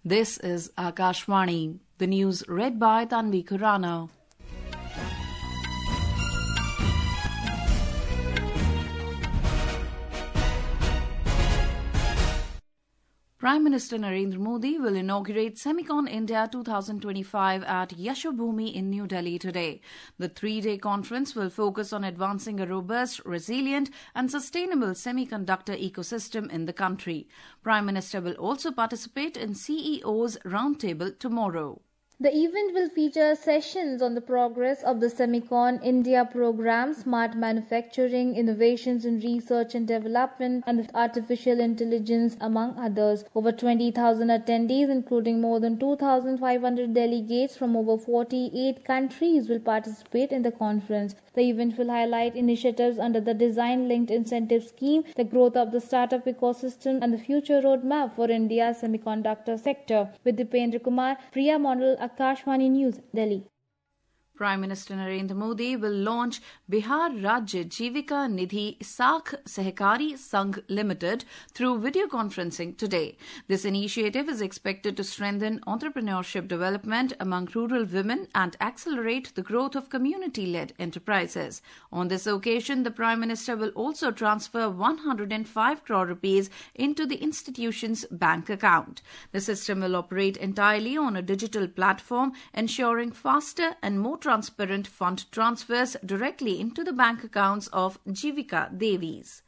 This is Akashvani. The news read by Tanvi Khurana. Prime Minister Narendra Modi will inaugurate Semicon India 2025 at Yashobhoomi in New Delhi today. The three-day conference will focus on advancing a robust, resilient and sustainable semiconductor ecosystem in the country. Prime Minister will also participate in CEO's roundtable tomorrow. The event will feature sessions on the progress of the Semicon India program, smart manufacturing, innovations in research and development, and artificial intelligence, among others. Over 20,000 attendees, including more than 2,500 delegates from over 48 countries, will participate in the conference. The event will highlight initiatives under the Design-Linked Incentive Scheme, the growth of the startup ecosystem, and the future roadmap for India's semiconductor sector. With Dipendra Kumar, Priya Model, Akashvani News, Delhi. Prime Minister Narendra Modi will launch Bihar Rajya Jivika Nidhi Sakh Sehkari Sangh Limited through video conferencing today. This initiative is expected to strengthen entrepreneurship development among rural women and accelerate the growth of community-led enterprises. On this occasion, the Prime Minister will also transfer 105 crore rupees into the institution's bank account. The system will operate entirely on a digital platform, ensuring faster and more transparent fund transfers directly into the bank accounts of Jivika Devis.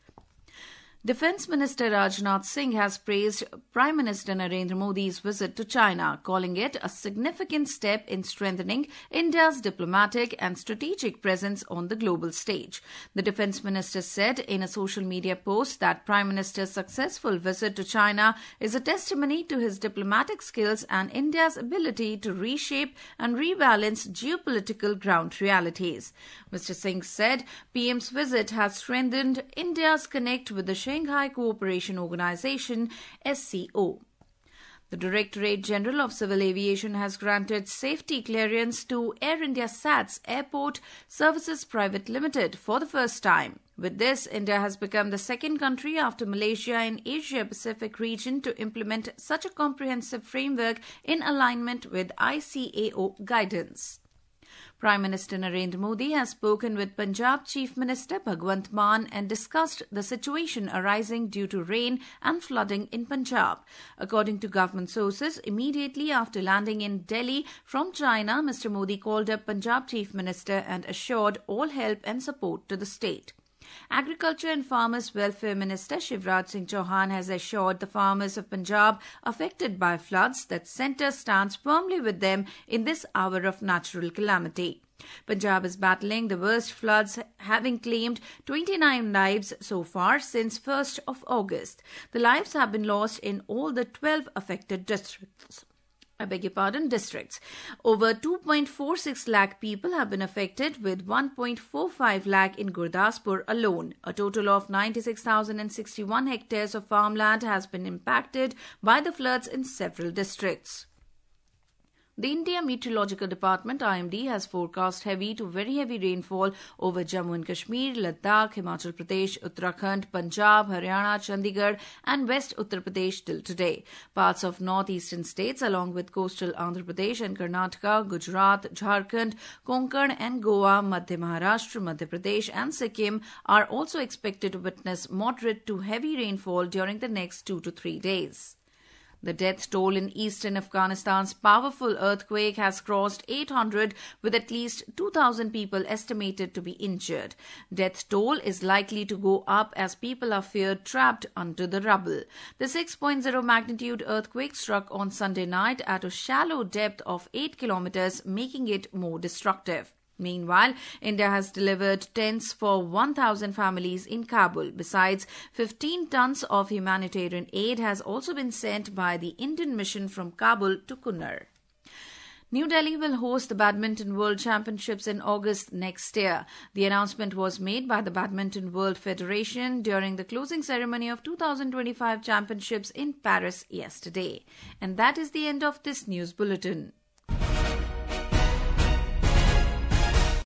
Defence Minister Rajnath Singh has praised Prime Minister Narendra Modi's visit to China, calling it a significant step in strengthening India's diplomatic and strategic presence on the global stage. The Defence Minister said in a social media post that Prime Minister's successful visit to China is a testimony to his diplomatic skills and India's ability to reshape and rebalance geopolitical ground realities. Mr. Singh said PM's visit has strengthened India's connect with the Shanghai Cooperation Organization, SCO. The Directorate General of Civil Aviation has granted safety clearance to Air India SATS Airport Services Private Limited for the first time. With this, India has become the second country after Malaysia in Asia-Pacific region to implement such a comprehensive framework in alignment with ICAO guidance. Prime Minister Narendra Modi has spoken with Punjab Chief Minister Bhagwant Mann and discussed the situation arising due to rain and flooding in Punjab. According to government sources, immediately after landing in Delhi from China, Mr. Modi called up Punjab Chief Minister and assured all help and support to the state. Agriculture and Farmers Welfare Minister Shivraj Singh Chauhan has assured the farmers of Punjab affected by floods that centre stands firmly with them in this hour of natural calamity. Punjab is battling the worst floods, having claimed 29 lives so far since 1st of August. The lives have been lost in all the 12 affected districts. Districts. Over 2.46 lakh people have been affected, with 1.45 lakh in Gurdaspur alone. A total of 96,061 hectares of farmland has been impacted by the floods in several districts. The India Meteorological Department (IMD) has forecast heavy to very heavy rainfall over Jammu and Kashmir, Ladakh, Himachal Pradesh, Uttarakhand, Punjab, Haryana, Chandigarh and West Uttar Pradesh till today. Parts of northeastern states along with coastal Andhra Pradesh and Karnataka, Gujarat, Jharkhand, Konkan and Goa, Madhya Maharashtra, Madhya Pradesh and Sikkim are also expected to witness moderate to heavy rainfall during the next 2 to 3 days. The death toll in eastern Afghanistan's powerful earthquake has crossed 800, with at least 2,000 people estimated to be injured. Death toll is likely to go up as people are feared trapped under the rubble. The 6.0 magnitude earthquake struck on Sunday night at a shallow depth of 8 kilometers, making it more destructive. Meanwhile, India has delivered tents for 1,000 families in Kabul. Besides, 15 tons of humanitarian aid has also been sent by the Indian mission from Kabul to Kunnar. New Delhi will host the Badminton World Championships in August next year. The announcement was made by the Badminton World Federation during the closing ceremony of 2025 championships in Paris yesterday. And that is the end of this news bulletin.